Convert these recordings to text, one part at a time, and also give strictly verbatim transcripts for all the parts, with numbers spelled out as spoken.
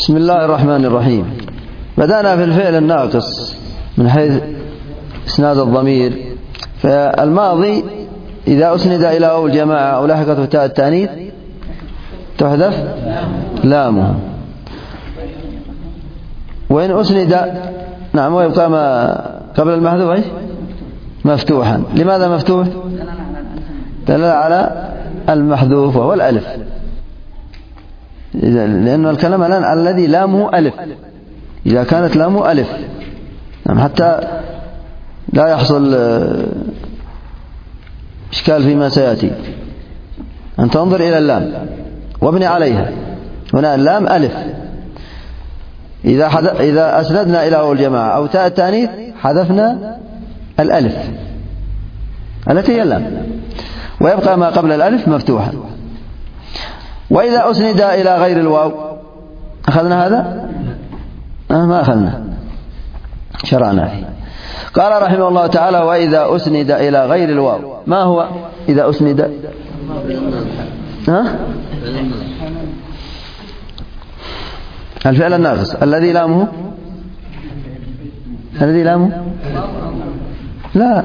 بسم الله الرحمن الرحيم. بدأنا في الفعل الناقص من حيث إسناد الضمير. فالماضي إذا أسند إلى واو الجماعة أو لحقته تاء التانيث تحذف لامه، وإن أسند نعم ويبقى ما قبل المحذوف مفتوحا. لماذا مفتوح؟ دل على المحذوف وهو الألف، لأن الكلام الآن الذي لامه ألف، إذا كانت لامه ألف نعم حتى لا يحصل إشكال فيما سيأتي، أن تنظر إلى اللام وابني عليها. هنا اللام ألف، إذا حد... إذا أسندنا إلى واو الجماعة أو تاء التانيث حذفنا الألف التي هي اللام، ويبقى ما قبل الألف مفتوحا. وإذا أسند إلى غير الواو أخذنا هذا؟ آه ما أخذنا، شرعنا فيه. قال رحمه الله تعالى: وإذا أسند إلى غير الواو. ما هو إذا أسند؟ ها؟ الفعل الناقص الذي لامه الذي لامه لا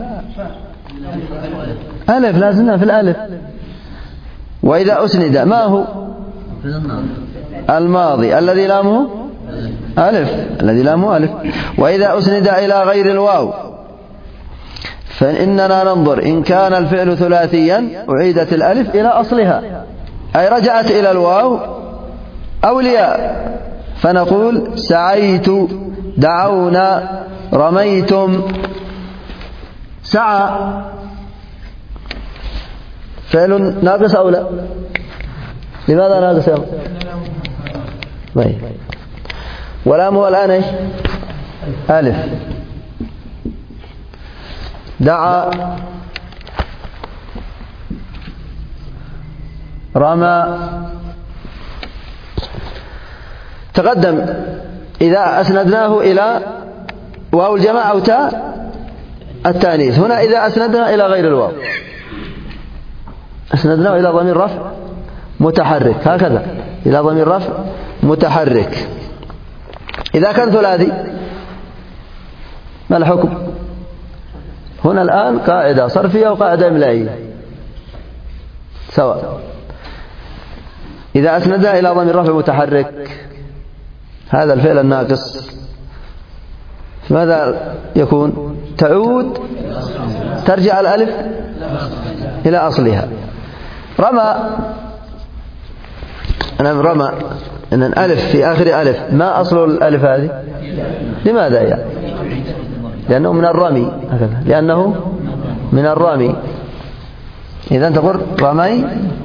ألف، لازمنا في الألف. وإذا أسند ما هو؟ الماضي الذي لامه ألف، الذي لامه ألف. وإذا أسند إلى غير الواو فإننا ننظر إن كان الفعل ثلاثيا أعيدت الألف إلى أصلها، أي رجعت إلى الواو أو الياء، فنقول سعيت، دعونا، رميتم. سعى فعل ناقص أو لا؟ لماذا ناقص؟ طيب، ولامه الآن ايش؟ ألف. دعا، رمى. تقدم إذا أسندناه إلى واو الجماعة أو تاء التانيث. هنا إذا أسندنا إلى غير الواو أسندناه إلى ضمير رفع متحرك، هكذا إلى ضمير رفع متحرك. إذا كان ثلاثي ما الحكم؟ هنا الآن قاعدة صرفية وقاعدة إملائية سواء. إذا أسندنا إلى ضمير رفع متحرك هذا الفعل الناقص ماذا يكون؟ تعود، ترجع الألف إلى أصلها. رمى، أنا رمى إن الألف في آخر ألف، ما أصل الألف هذه؟ لماذا يعني؟ لأنه من الرمي، هكذا لأنه من الرمي. إذا تقول رمي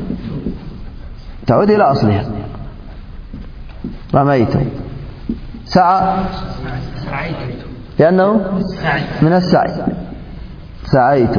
تعود إلى أصلها، رميت. سعى لأنه من السعي، سعيت.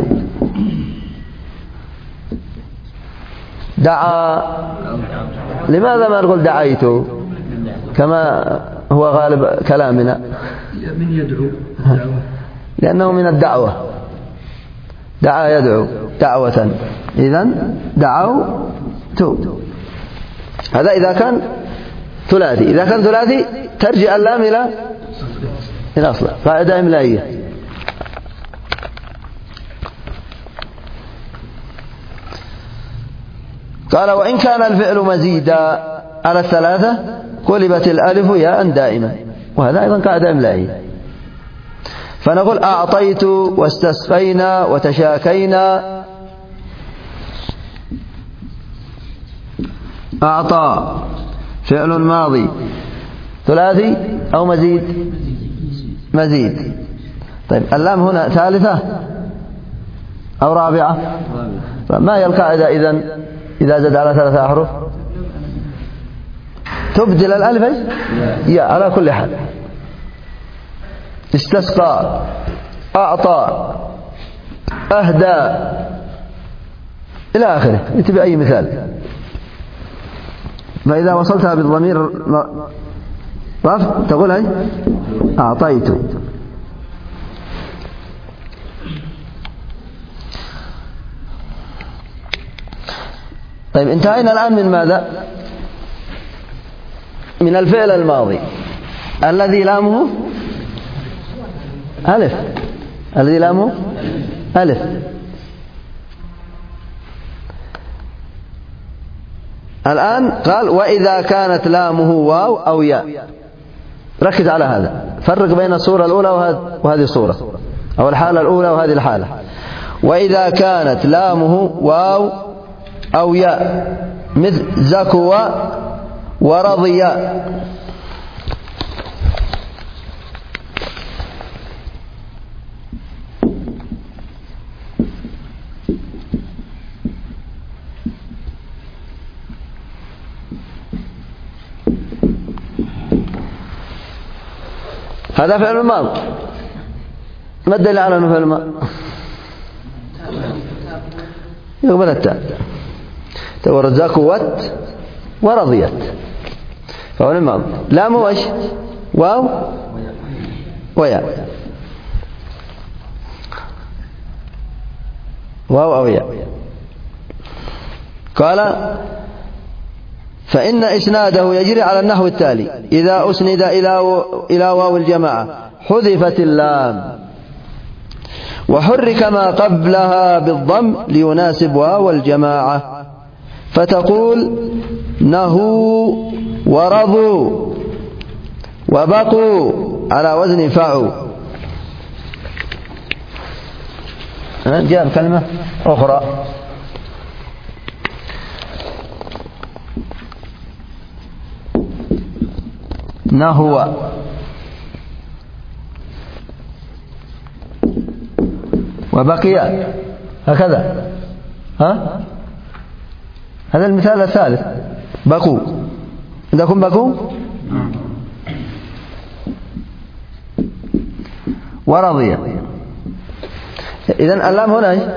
دعا، لماذا ما نقول دعيت كما هو غالب كلامنا؟ من يدعو، لأنه من الدعوة، دعا يدعو دعوة، إذن دعوت. هذا إذا كان ثلاثي. إذا كان ثلاثي ترجع اللام إلى إلى أصله، قاعدة إملائية. قال: وإن كان الفعل مزيدا على الثلاثة قلبت الألف ياء دائما، وهذا أيضا قاعدة إملائية. فنقول أعطيت، واستسقينا، وتشاكينا. أعطى فعل ماضي ثلاثي أو مزيد؟ مزيد. طيب اللام هنا ثالثة أو رابعة؟ ما هي القاعدة إذن إذا زاد على ثلاثة أحرف؟ تبدل الألف يا على كل حال. استسقى، أعطى، أهدى إلى آخره، اتبع أي مثال. فإذا وصلتها بالضمير رفع تقول أي أعطيت. طيب انتهينا الآن من ماذا؟ من الفعل الماضي الذي لامه ألف، الذي لامه ألف. الآن قال وإذا كانت لامه واو أو ياء. ركز على هذا، فرق بين الصورة الأولى وهذه الصورة، أو الحالة الأولى وهذه الحالة. وإذا كانت لامه واو أو ياء مثل زكوا ورضي. هذا فعل الماضي. ما الدليل على أنه فعل الماضي؟ يقبل التاء. تقول زكوت ورضيت فعل الماضي. لام وش؟ واو وياء، واو أو ياء. قال فإن إسناده يجري على النحو التالي: إذا أسند إلى إلى واو الجماعة حذفت اللام وحرك ما قبلها بالضم ليناسب واو الجماعة، فتقول نهوا ورضوا وبقوا على وزن فعوا. جاء كلمة أخرى نهوا وبقي، هكذا. ها؟ هذا المثال الثالث، بقوا. عندكم بقوا ورضي. إذن اللام هنا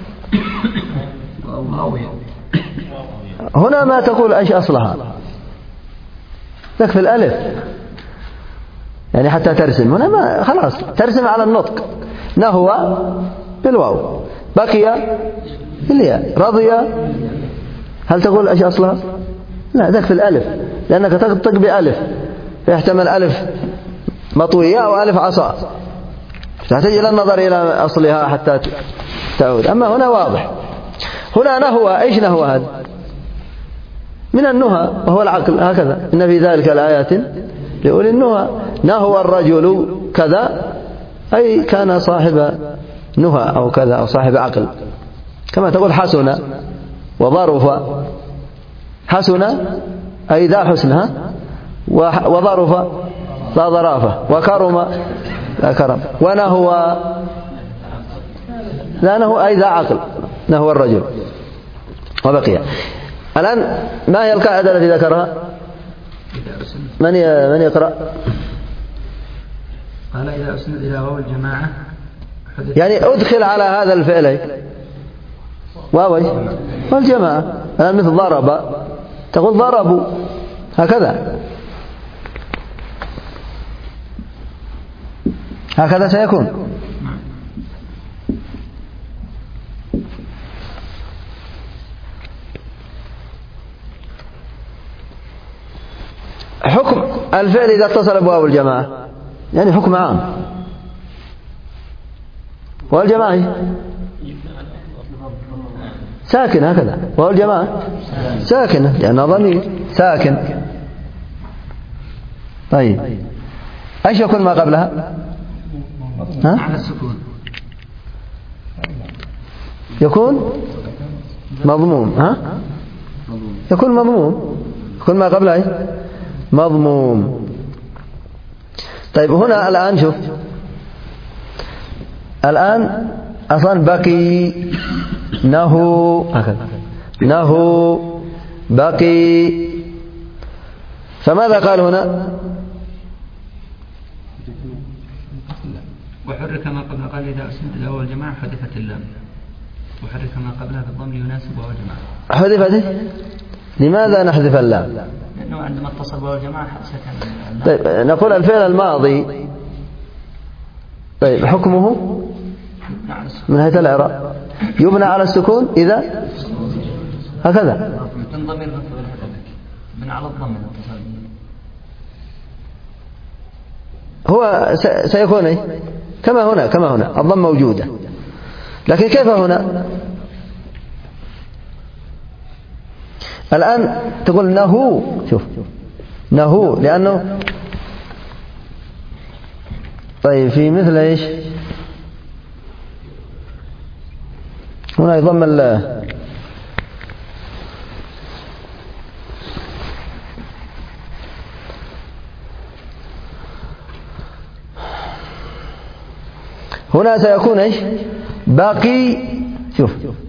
هنا ما تقول ايش أصلها، تكفي الألف يعني حتى ترسم. هنا ما خلاص ترسم على النطق. نهو بالواو، بقي بالياء، رضي. هل تقول ايش أصلها؟ لا، تكفي الألف، لأنك تنطق بألف، فيحتمل ألف مطوية أو ألف عصا، تحتاج إلى النظر إلى أصلها حتى تعود. أما هنا واضح. هنا نهو، ايش نهو هذا؟ من النهى وهو العقل، هكذا إن في ذلك الآيات لأولي النهى. نهو الرجل كذا، أي كان صاحب نهى أو كذا، أو صاحب عقل. كما تقول حسن وظرف. حسن أي ذا حسنها، وظرف لا ظرافة، وكرم لا كرم، ونهو لا نهو أي ذا عقل، نهو الرجل وبقي. الآن ما هي القاعدة التي ذكرها؟ من من يقرأ؟ قال إذا أسند إلى واو الجماعة يعني أدخل على هذا الفعل واو والجماعة. الآن مثل ضرب، تقول ضربوا، هكذا هكذا سيكون. حكم الفعل إذا اتصل بواو الجماعة يعني حكم عام. واو الجماعة ساكن، هكذا واو الجماعة ساكنة لأنها ضمير ساكن. طيب ايش يكون ما قبلها؟ ها؟ على السكون يكون مضموم. ها؟ يكون مضموم، يكون ما قبلها مضموم. طيب هنا الآن شوف، الآن أصلا بقي نهو، هكذا نهو بقي. فماذا قال هنا؟ وحرك ما قبل، قال إذا أسند إلى واو الجماعة حذفت اللام، وحرك ما قبلها بالضم ليناسب واو الجماعة. حذفت. لماذا نحذف اللام؟ لأنه عندما اتصل بواو الجماعة سكن. طيب نقول الفعل الماضي، طيب حكمه من هيئة الإعراب يبنى على السكون إذا هكذا من ضمير من على الضم هو سيكون إيه؟ كما هنا كما هنا الضم موجودة، لكن كيف هنا؟ الآن تقول نهو، شوف نهو لأنه طيب في مثل إيش؟ هنا يضم ال هنا سيكون إيش؟ باقي، شوف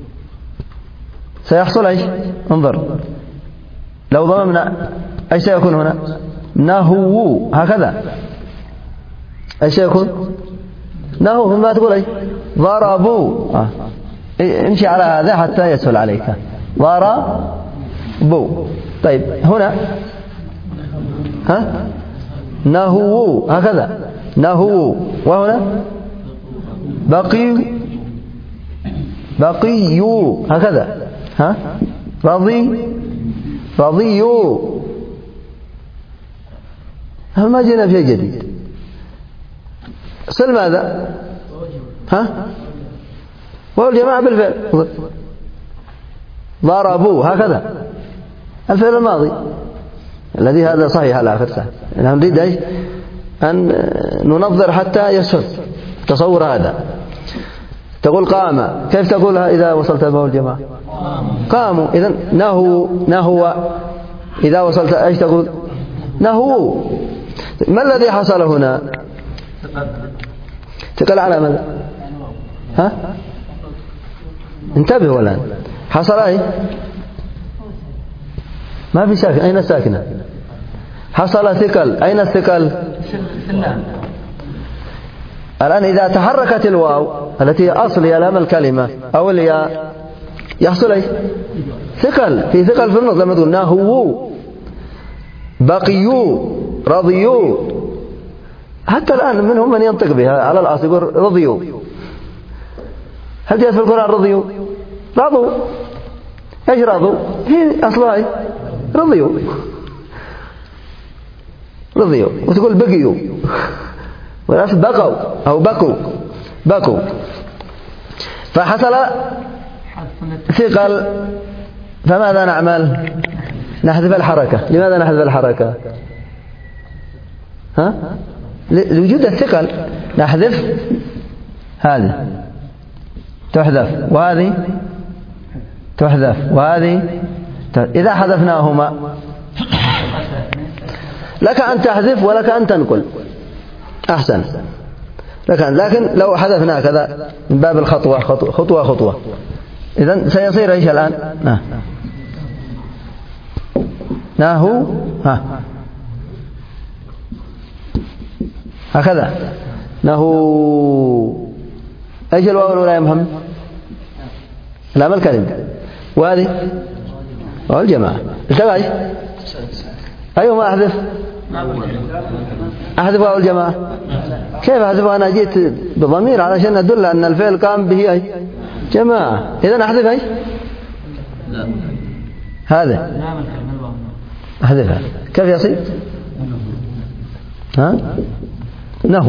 سيحصل إيش؟ انظر لو ضممنا أي سيكون هنا؟ نهو، هكذا أي سيكون؟ نهو، ثم تقول أي ضربوا. آه. امشي على هذا حتى يسهل عليك. ضربوا. طيب هنا ها نهو، هكذا نهو، وهنا بقي بقيوا، هكذا ها رضي رضيوا. ما جينا في جديد. صل ماذا؟ ها وهو الجماعة بالفعل. ضربوا، هكذا الفعل الماضي الذي هذا صحيح على آخر ساعة. نحن نريد أن ننظر حتى يسهل تصور هذا. تقول قام، كيف تقولها إذا وصلت بواو الجماعة؟ قاموا. إذن نهو نهو، إذا وصلت أيش تقول؟ نهو. ما الذي حصل هنا؟ ثقل على ماذا؟ ها انتبهوا الآن. حصل أي؟ ما في ساكن. أين الساكنة؟ حصل ثقل. أين الثقل؟ الآن إذا تحركت الواو التي أصل هي لام الكلمة أو الياء يحصل أي؟ ثقل. في ثقل في النطق. لما تقول نهو بقيوا رضيوا، حتى الآن منهم من ينطق بها على الأصل يقول رضيوا. هل جاءت في القرآن رضيوا؟ رضوا. ايش رضوا؟ هي أصلها رضيوا رضيوا. وتقول بقيوا، والأصل بقوا أو بقوا بقوا. فحصل ثقل، فماذا نعمل؟ نحذف الحركة. لماذا نحذف الحركة؟ ها؟ لوجود الثقل نحذف هذه تحذف وهذه تحذف وهذه تحذف. إذا حذفناهما لك أن تحذف ولك أن تنقل أحسن لك أن. لكن لو حذفنا كذا من باب الخطوة خطوة خطوة, خطوة. إذن سيصير إيش الآن؟ نه نهو ها هكذا نهو. ايش الواو الاولى يا محمد؟ لام الكلمة. وهذه واو الجماعة. التقى ايش؟ ايوه ما احذف احذف واو الجماعة. كيف احذفها؟ انا جيت بضمير علشان ادل ان الفعل قام به اي جماعة. اذا احذف ايش؟ هذا احذفها. كيف يصير؟ ها نهو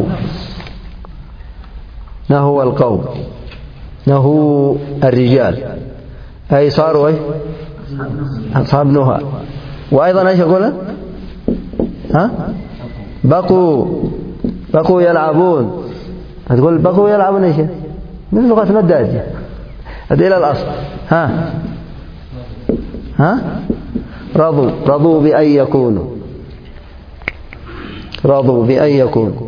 نهو القوم نهو الرجال أي صاروا أي أصحاب نهى. وأيضا ايش يقول؟ ها بقوا بقوا يلعبون. هتقول بقوا يلعبون ايش؟ من لغة الدارجة. هذه إلى الأصل. ها ها رضوا رضوا بأن يكونوا رضوا بأن يكونوا.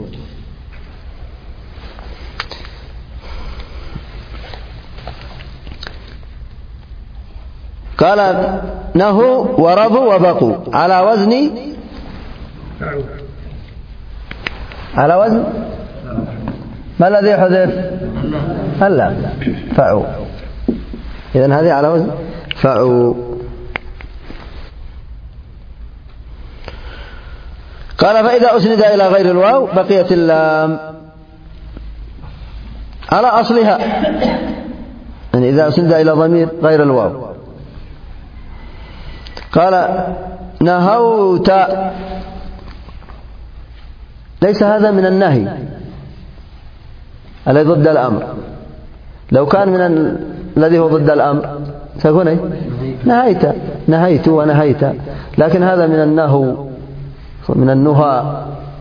قال نهوا ورضوا وبقوا على وزن على وزن ما الذي حذف؟ هلا فعوا. إذن هذه على وزن فعوا. قال فإذا أسند إلى غير الواو بقيت اللام على أصلها، يعني إذا أسند إلى ضمير غير الواو. قال نهوت ليس هذا من النهي الذي ضد الأمر. لو كان من ال... الذي هو ضد الأمر سيكون ايه؟ نهيت نهيت ونهيت، لكن هذا من النهو، من النهى،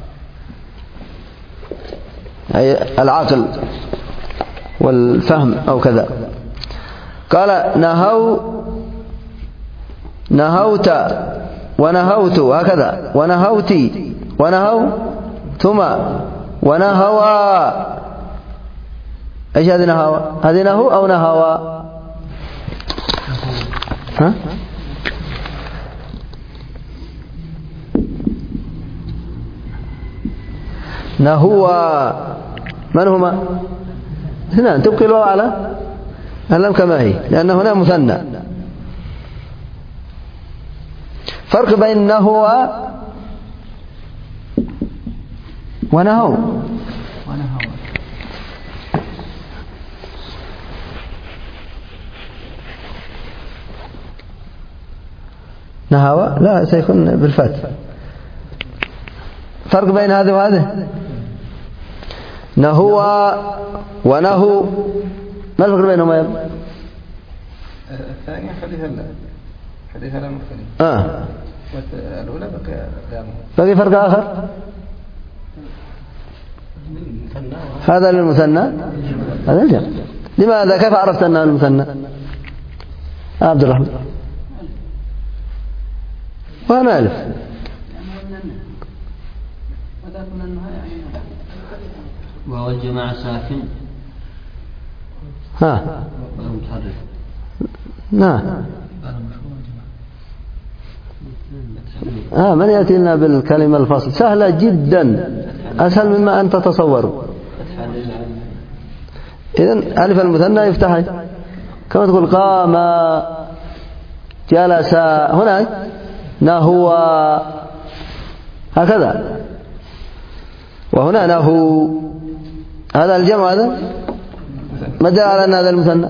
أي العقل والفهم أو كذا. قال نهو نهوت ونهوت هكذا، ونهوتي ونهوتما ونهوى. ايش هذه نهوى؟ هذه نهو أو نهوى؟ ها؟ نهوى. من هما؟ اثنان، تبقي الواو على اللام كما هي، لأن هنا مثنى. فرق بين نهوى ونهو. نهوى لا سيكون بالفتح. فرق بين هذا وهذا. نهوى ونهو، ما الفرق بينهما؟ الثانية خليها لا خليها لا مختلف. آه. الأولى بقي لام. بقي فرق آخر. هذا للمثنى، هذا الجمع. لماذا؟ كيف عرفت أنها المثنى؟ آه عبد الرحمن. وأنا ألف. وهو الجماعة ساكن. ها. متحرك. نعم. آه من يأتي لنا بالكلمة الفصل؟ سهلة جدا، أسهل مما أن تتصوروا. إذن ألف المثنى يفتح كما تقول قام، جلس، هناك نهوى هكذا، وهنا نهو. هذا الجمع، هذا ما دل على أن هذا المثنى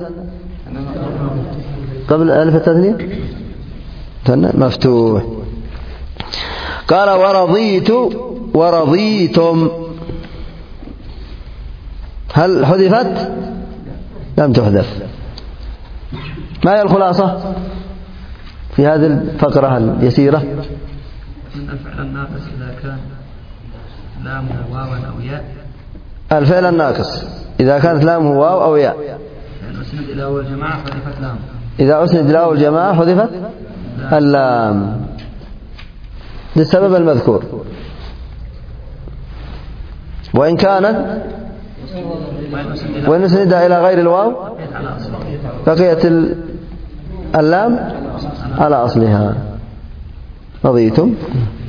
قبل ألف التثنية مثنى مفتوح. قال ورضيت ورضيتم، هل حذفت؟ لم تحذف. ما هي الخلاصة في هذه الفقرة اليسيرة؟ إن الفعل الناقص إذا كان لامه واوا أو ياء. الفعل الناقص إذا كانت لامه واو أو ياء. يعني أسند إلى أول جماعة حذفت لام. إذا أسند إلى أول جماعة حذفت اللام للسبب المذكور. وإن كانت وإن أسند إلى غير الواو بقيت اللام على أصلها. رضيتم.